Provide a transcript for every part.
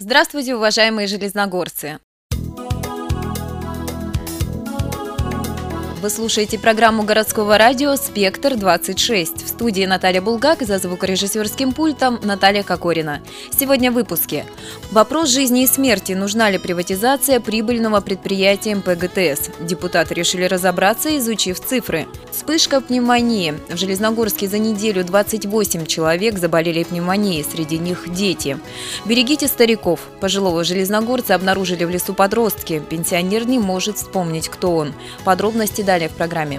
Здравствуйте, уважаемые железногорцы! Вы слушаете программу городского радио «Спектр-26». В студии Наталья Булгак, за звукорежиссерским пультом Наталья Кокорина. Сегодня в выпуске. Вопрос жизни и смерти. Нужна ли приватизация прибыльного предприятия МП ГТС? Депутаты решили разобраться, изучив цифры. Вспышка пневмонии. В Железногорске за неделю 28 человек заболели пневмонией, среди них дети. Берегите стариков. Пожилого железногорца обнаружили в лесу подростки. Пенсионер не может вспомнить, кто он. Подробности далее в программе.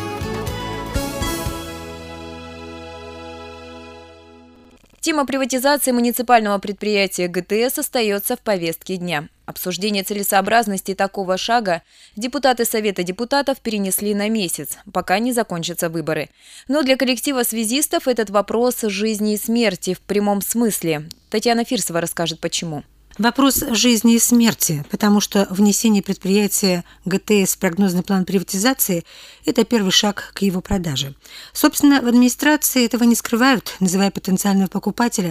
Тема приватизации муниципального предприятия ГТС остается в повестке дня. Обсуждение целесообразности такого шага депутаты Совета депутатов перенесли на месяц, пока не закончатся выборы. Но для коллектива связистов этот вопрос жизни и смерти в прямом смысле. Татьяна Фирсова расскажет, почему. Вопрос жизни и смерти, потому что внесение предприятия ГТС в прогнозный план приватизации – это первый шаг к его продаже. Собственно, в администрации этого не скрывают, называя потенциального покупателя,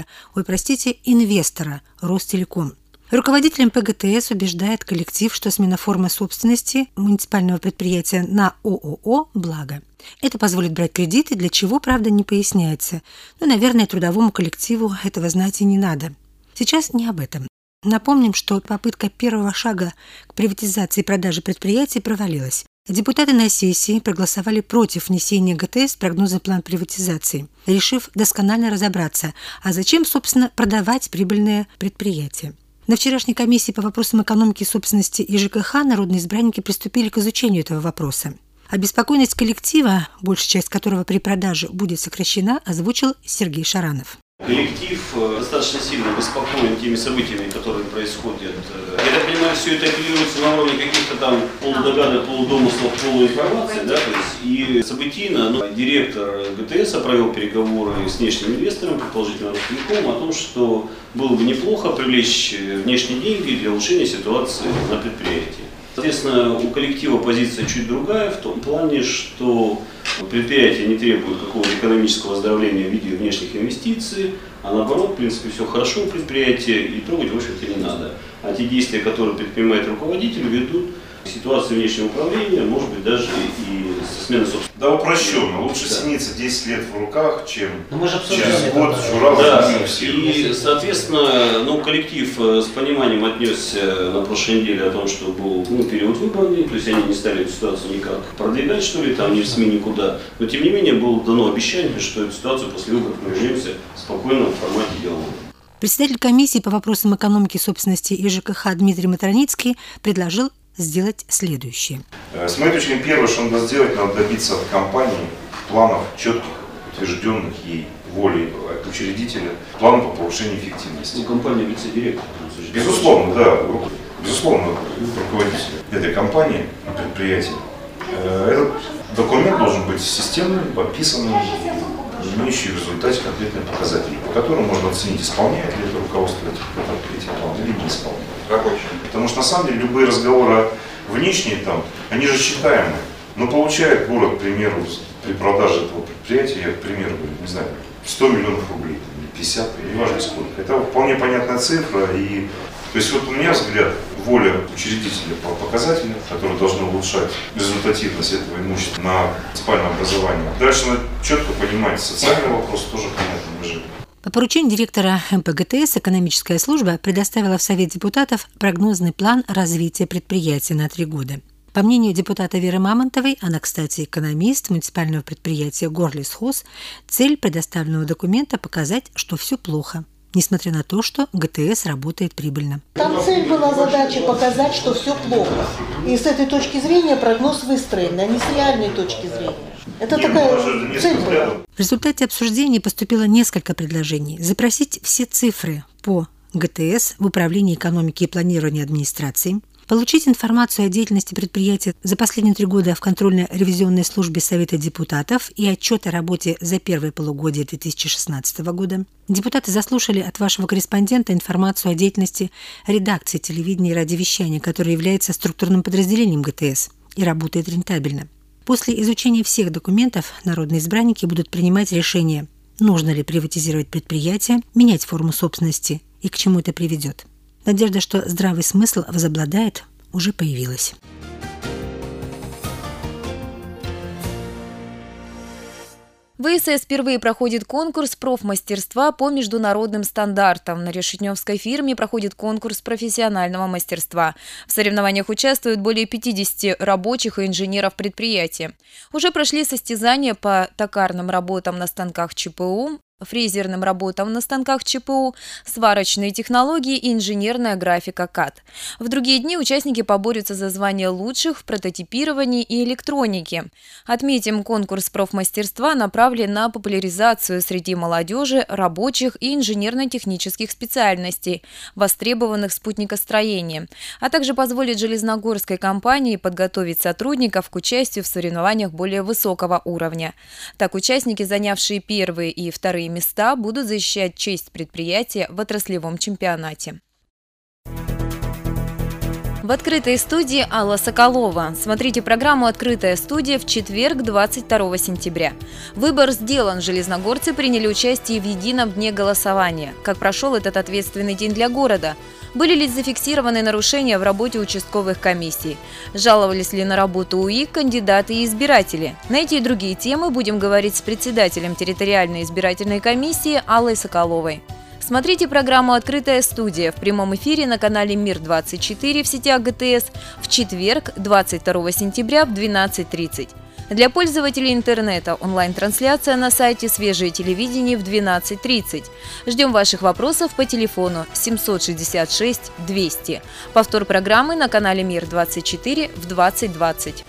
инвестора Ростелеком. Руководитель МП ГТС убеждает коллектив, что смена формы собственности муниципального предприятия на ООО – благо. Это позволит брать кредиты, для чего, правда, не поясняется. Но, наверное, трудовому коллективу этого знать и не надо. Сейчас не об этом. Напомним, что попытка первого шага к приватизации и продаже предприятий провалилась. Депутаты на сессии проголосовали против внесения ГТС в прогнозный план приватизации, решив досконально разобраться, а зачем, собственно, продавать прибыльное предприятие. На вчерашней комиссии по вопросам экономики, собственности и ЖКХ народные избранники приступили к изучению этого вопроса. Обеспокоенность коллектива, большая часть которого при продаже будет сокращена, озвучил Сергей Шаранов. Коллектив достаточно сильно обеспокоен теми событиями, которые происходят. Я так понимаю, все это апеллируется на уровне каких-то там полудогадок, полудомыслов, полуинформации, да, то есть и событийно директор ГТС провел переговоры с внешним инвестором, предположительно Ростелеком, о том, что было бы неплохо привлечь внешние деньги для улучшения ситуации на предприятии. Соответственно, у коллектива позиция чуть другая, в том плане, что предприятия не требуют какого-то экономического оздоровления в виде внешних инвестиций, а наоборот, в принципе, все хорошо у предприятия и трогать, в общем-то, не надо. А те действия, которые предпринимает руководитель, ведут к ситуации внешнего управления, может быть, даже и со смены собственности. Да, упрощенно. Лучше синиться 10 лет в руках, чем через год журал. Да, и, соответственно, коллектив с пониманием отнесся на прошлой неделе о том, что был период выборный, то есть они не стали эту ситуацию никак продвигать, что ли, там ни в СМИ, никуда. Но, тем не менее, было дано обещание, что эту ситуацию после выборов мы вернемся спокойно в формате диалога. Председатель комиссии по вопросам экономики, собственности и ЖКХ Дмитрий Матроницкий предложил сделать следующее. С моей точки зрения, первое, что надо сделать, надо добиться от компании планов четких, утвержденных ей волей учредителя, планов по повышению эффективности. Компания вице-директор. Безусловно, да. Безусловно, руководитель этой компании, предприятия. Этот документ должен быть системным, подписанным, имеющий в результате конкретные показатели, по которым можно оценить, исполняет ли это руководство этих планов или не исполняет. Потому что на самом деле любые разговоры внешние там, они же считаемые. Но получает город, к примеру, при продаже этого предприятия, я, к примеру, не знаю, 100 миллионов рублей, 50, не важно сколько. Это вполне понятная цифра. И, то есть вот у меня взгляд, воля учредителя по показателям, которые должны улучшать результативность этого имущества на муниципальном образовании. Дальше надо четко понимать социальный вопрос, тоже понятно, мы же. По поручению директора МП ГТС экономическая служба предоставила в Совет депутатов прогнозный план развития предприятия на 3 года. По мнению депутата Веры Мамонтовой, она, кстати, экономист муниципального предприятия «Горлесхоз», цель предоставленного документа – показать, что все плохо, несмотря на то, что ГТС работает прибыльно. Там цель была, задача показать, что все плохо. И с этой точки зрения прогноз выстроен, а не с реальной точки зрения. Это такая цель была. В результате обсуждения поступило несколько предложений. Запросить все цифры по ГТС в Управлении экономики и планирования администрации, получить информацию о деятельности предприятия за последние 3 года в контрольно-ревизионной службе Совета депутатов и отчет о работе за первое полугодие 2016 года. Депутаты заслушали от вашего корреспондента информацию о деятельности редакции телевидения и радиовещания, которая является структурным подразделением ГТС и работает рентабельно. После изучения всех документов народные избранники будут принимать решение, нужно ли приватизировать предприятие, менять форму собственности и к чему это приведет. Надежда, что здравый смысл возобладает, уже появилась. В ИСС впервые проходит конкурс профмастерства по международным стандартам. На решетневской фирме проходит конкурс профессионального мастерства. В соревнованиях участвуют более 50 рабочих и инженеров предприятия. Уже прошли состязания по токарным работам на станках ЧПУ, фрезерным работам на станках ЧПУ, сварочные технологии и инженерная графика КАТ. В другие дни участники поборются за звание лучших в прототипировании и электронике. Отметим, конкурс профмастерства направлен на популяризацию среди молодежи рабочих и инженерно-технических специальностей, востребованных спутникостроения, а также позволит железногорской компании подготовить сотрудников к участию в соревнованиях более высокого уровня. Так, участники, занявшие первые и вторые места, будут защищать честь предприятия в отраслевом чемпионате. В открытой студии Алла Соколова. Смотрите программу «Открытая студия» в четверг, 22 сентября. Выбор сделан. Железногорцы приняли участие в едином дне голосования. Как прошел этот ответственный день для города? Были ли зафиксированы нарушения в работе участковых комиссий? Жаловались ли на работу УИК кандидаты и избиратели? На эти и другие темы будем говорить с председателем территориальной избирательной комиссии Аллой Соколовой. Смотрите программу «Открытая студия» в прямом эфире на канале «Мир-24» в сетях ГТС в четверг, 22 сентября в 12:30. Для пользователей интернета онлайн-трансляция на сайте «Свежее телевидение» в 12:30. Ждем ваших вопросов по телефону 766 200. Повтор программы на канале «Мир-24» в 20:20.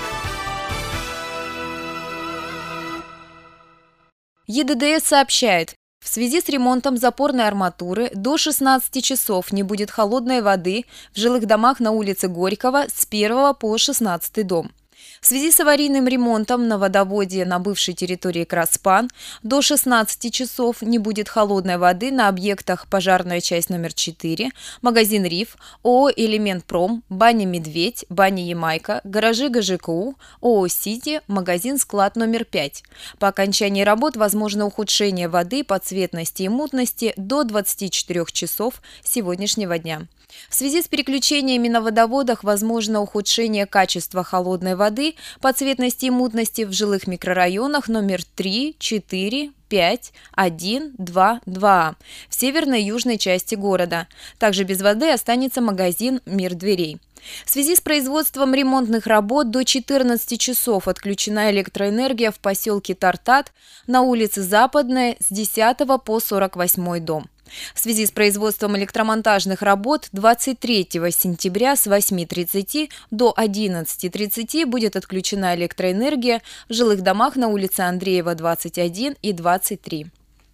ЕДДС сообщает, в связи с ремонтом запорной арматуры до 16 часов не будет холодной воды в жилых домах на улице Горького с 1 по 16 дом. В связи с аварийным ремонтом на водоводе на бывшей территории Краспан до 16 часов не будет холодной воды на объектах пожарная часть номер 4, магазин «Риф», ООО «Элементпром», баня «Медведь», баня «Ямайка», гаражи ГЖКУ, ООО «Сити», магазин-склад номер 5. По окончании работ возможно ухудшение воды по цветности и мутности до 24 часов сегодняшнего дня. В связи с переключениями на водоводах возможно ухудшение качества холодной воды по цветности и мутности в жилых микрорайонах номер 3, 4, 5, 1, 2, 2 в северной и южной части города. Также без воды останется магазин «Мир дверей». В связи с производством ремонтных работ до 14 часов отключена электроэнергия в поселке Тартат на улице Западная с 10 по 48 дом. В связи с производством электромонтажных работ 23 сентября с 8:30 до 11:30 будет отключена электроэнергия в жилых домах на улице Андреева, 21 и 23.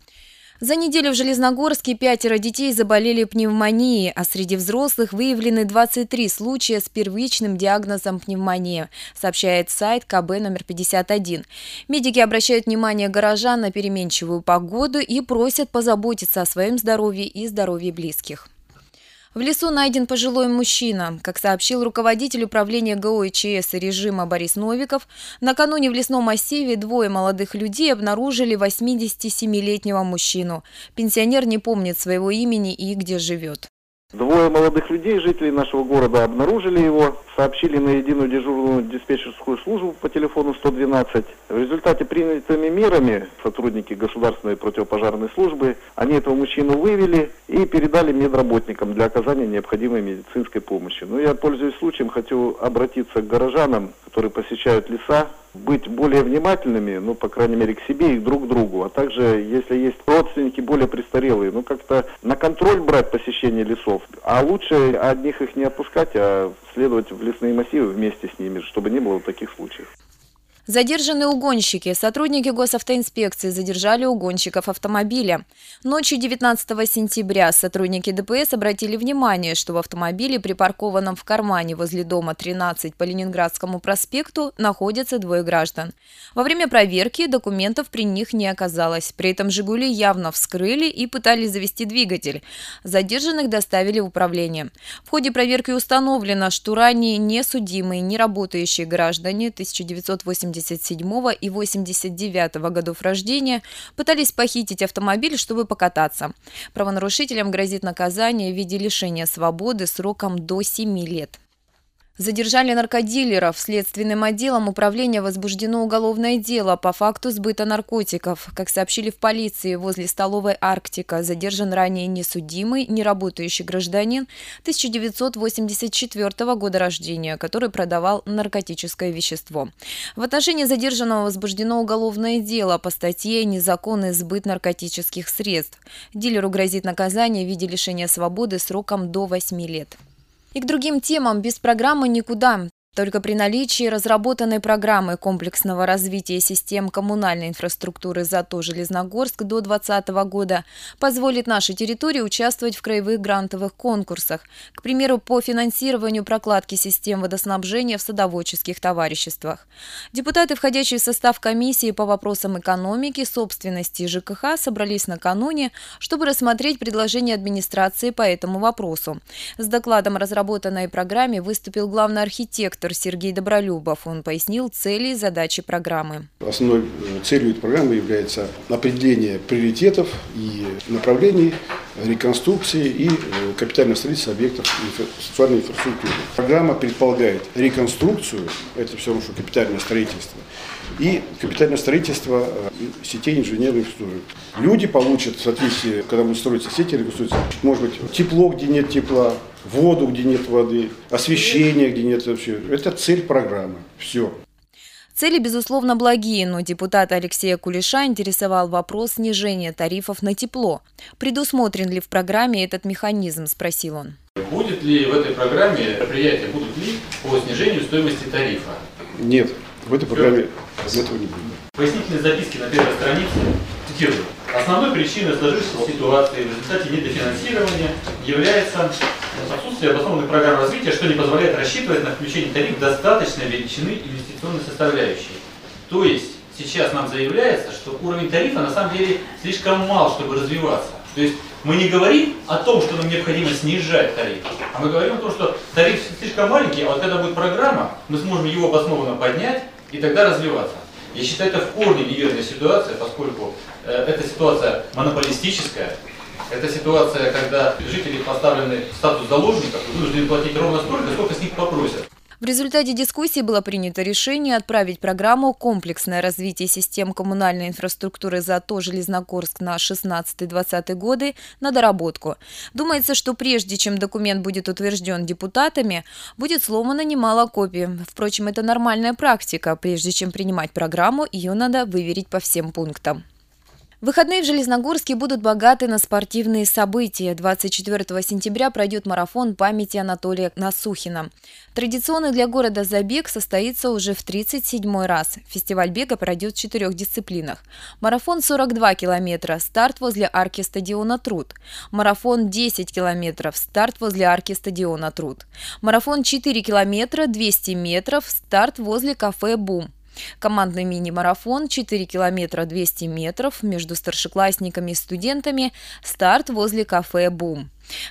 За неделю в Железногорске 5 детей заболели пневмонией, а среди взрослых выявлены 23 случая с первичным диагнозом пневмония, сообщает сайт КБ номер 51. Медики обращают внимание горожан на переменчивую погоду и просят позаботиться о своем здоровье и здоровье близких. В лесу найден пожилой мужчина. Как сообщил руководитель управления ГО ИЧС и режима Борис Новиков, накануне в лесном массиве 2 молодых людей обнаружили 87-летнего мужчину. Пенсионер не помнит своего имени и где живет. 2 молодых людей, жителей нашего города, обнаружили его, сообщили на единую дежурную диспетчерскую службу по телефону 112. В результате принятыми мерами сотрудники государственной противопожарной службы, они этого мужчину вывели и передали медработникам для оказания необходимой медицинской помощи. Но я, пользуясь случаем, хочу обратиться к горожанам, которые посещают леса, быть более внимательными, по крайней мере, к себе и друг к другу. А также, если есть родственники более престарелые, как-то на контроль брать посещение лесов. А лучше одних их не отпускать, а следовать в лесные массивы вместе с ними, чтобы не было таких случаев. Задержаны угонщики. Сотрудники госавтоинспекции задержали угонщиков автомобиля. Ночью 19 сентября сотрудники ДПС обратили внимание, что в автомобиле, припаркованном в кармане возле дома 13 по Ленинградскому проспекту, находятся 2 граждан. Во время проверки документов при них не оказалось. При этом «Жигули» явно вскрыли и пытались завести двигатель. Задержанных доставили в управление. В ходе проверки установлено, что ранее несудимые, неработающие граждане 1980 87 и 89 годов рождения пытались похитить автомобиль, чтобы покататься. Правонарушителям грозит наказание в виде лишения свободы сроком до 7 лет. Задержали наркодилеров. Следственным отделом управления возбуждено уголовное дело по факту сбыта наркотиков. Как сообщили в полиции, возле столовой «Арктика» задержан ранее несудимый, неработающий гражданин 1984 года рождения, который продавал наркотическое вещество. В отношении задержанного возбуждено уголовное дело по статье «Незаконный сбыт наркотических средств». Дилеру грозит наказание в виде лишения свободы сроком до 8 лет. И к другим темам: без программы никуда. Только при наличии разработанной программы комплексного развития систем коммунальной инфраструктуры ЗАТО-Железногорск до 2020 года позволит нашей территории участвовать в краевых грантовых конкурсах, к примеру, по финансированию прокладки систем водоснабжения в садоводческих товариществах. Депутаты, входящие в состав комиссии по вопросам экономики, собственности и ЖКХ, собрались накануне, чтобы рассмотреть предложение администрации по этому вопросу. С докладом о разработанной программе выступил главный архитектор Сергей Добролюбов. Он пояснил цели и задачи программы. Основной целью этой программы является определение приоритетов и направлений реконструкции и капитального строительства объектов социальной инфраструктуры. Программа предполагает реконструкцию, это все равно, что капитальное строительство, и капитальное строительство сетей инженерной инфраструктуры. Люди получат, в соответствии, когда будут строиться сети реконструкции, может быть, тепло, где нет тепла, воду, где нет воды, освещение, где нет вообще. Это цель программы. Все. Цели, безусловно, благие, но депутата Алексея Кулеша интересовал вопрос снижения тарифов на тепло. Предусмотрен ли в программе этот механизм, спросил он. Будет ли в этой программе мероприятия, будут ли по снижению стоимости тарифа? Нет, в этой программе этого не будет. Пояснительные записки на первой странице, цитирую. Основной причиной сложившейся ситуации в результате недофинансирования является отсутствие обоснованных программ развития, что не позволяет рассчитывать на включение тарифа достаточной величины инвестиционной составляющей. То есть сейчас нам заявляется, что уровень тарифа на самом деле слишком мал, чтобы развиваться. То есть мы не говорим о том, что нам необходимо снижать тариф, а мы говорим о том, что тариф слишком маленький, а вот когда будет программа, мы сможем его обоснованно поднять и тогда развиваться. Я считаю, это в корне неверная ситуация, поскольку эта ситуация монополистическая. Это ситуация, когда жители поставлены в статус заложников и вынуждены платить ровно столько, сколько с них попросят. В результате дискуссии было принято решение отправить программу «Комплексное развитие систем коммунальной инфраструктуры ЗАТО-Железногорск» на 16-20 годы на доработку. Думается, что прежде чем документ будет утвержден депутатами, будет сломано немало копий. Впрочем, это нормальная практика. Прежде чем принимать программу, ее надо выверить по всем пунктам. Выходные в Железногорске будут богаты на спортивные события. 24 сентября пройдет марафон памяти Анатолия Насухина. Традиционный для города забег состоится уже в 37-й раз. Фестиваль бега пройдет в 4 дисциплинах. Марафон 42 километра, старт возле арки стадиона «Труд». Марафон 10 километров, старт возле арки стадиона «Труд». Марафон 4 километра, 200 метров, старт возле кафе «Бум». Командный мини-марафон 4 километра 200 метров между старшеклассниками и студентами, старт возле кафе «Бум».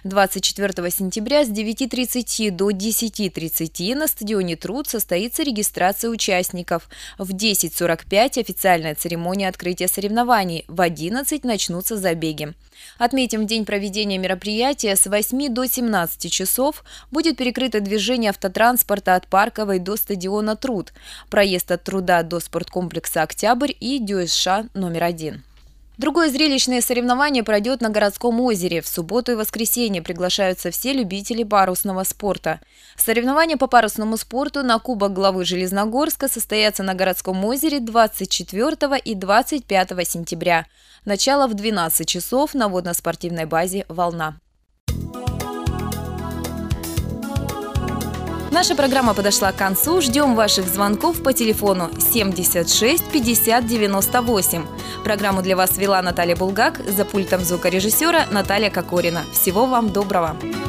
24 сентября с 9:30 до 10:30 на стадионе «Труд» состоится регистрация участников. В 10:45 официальная церемония открытия соревнований, в 11 начнутся забеги. Отметим, в день проведения мероприятия с 8 до 17 часов будет перекрыто движение автотранспорта от Парковой до стадиона «Труд», проезд от Труда до спорткомплекса «Октябрь» и ДЮСШ номер 1. Другое зрелищное соревнование пройдет на Городском озере. В субботу и воскресенье приглашаются все любители парусного спорта. Соревнования по парусному спорту на Кубок главы Железногорска состоятся на Городском озере 24 и 25 сентября. Начало в 12 часов на водно-спортивной базе «Волна». Наша программа подошла к концу. Ждем ваших звонков по телефону 76 50 98. Программу для вас вела Наталья Булгак, за пультом звукорежиссера Наталья Кокорина. Всего вам доброго!